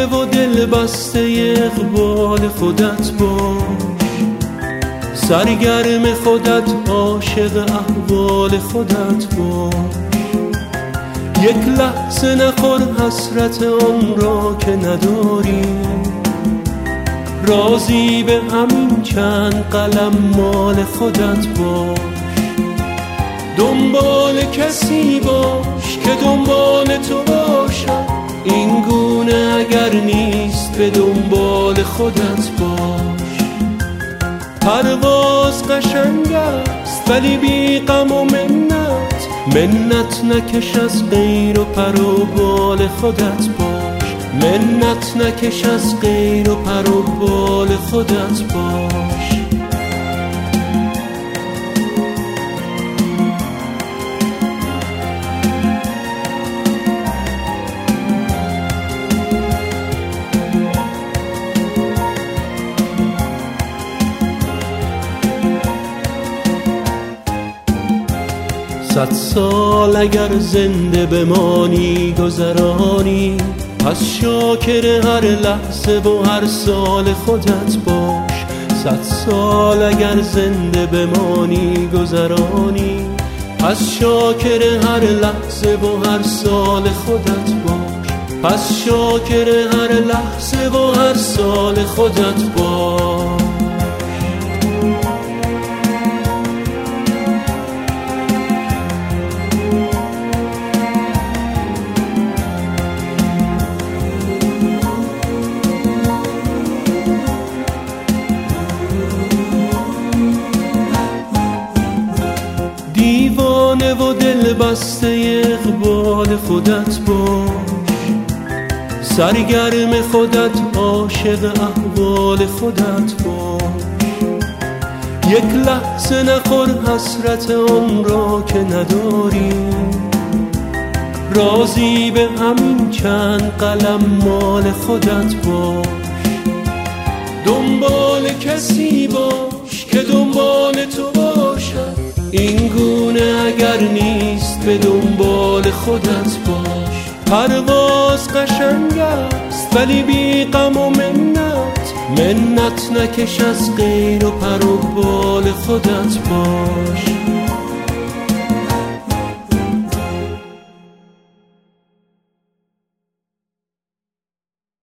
و دل بسته اقبال خودت باش، سرگرم خودت، عاشق احوال خودت باش. یک لحظه نخور حسرت آن را که نداری، راضی به همین چند قلم مال خودت باش. دنبال کسی باش که دنبال تو باشد، این گونه اگر نیست به دنبال خودت باش. پرواز قشنگ است ولی بی غم و منت، منت نکش از غیر و پر و بال خودت باش. منت نکش از غیر و پر و بال خودت باش. صد سال اگر زنده بمانی گذرانی، پس شاکر هر لحظه و هر سال خودت باش. صد سال اگر زنده بمانی گذرانی، پس شاکر هر لحظه و هر سال خودت باش. پس شاکر هر لحظه و هر سال خودت باش. دیوانه و دل بسته اقبال خودت باش، سرگرم خودت، عاشق احوال خودت باش. یک لحظه نخور حسرت آن را که نداری، راضی به همین چند قلم مال خودت باش. دنبال کسی باش که دنبال تو باشد، این گونه اگر نیست به دنبال خودت باش. پرواز قشنگ است ولی بی غم و منت، منت نکش از غیر و پر و بال خودت باش.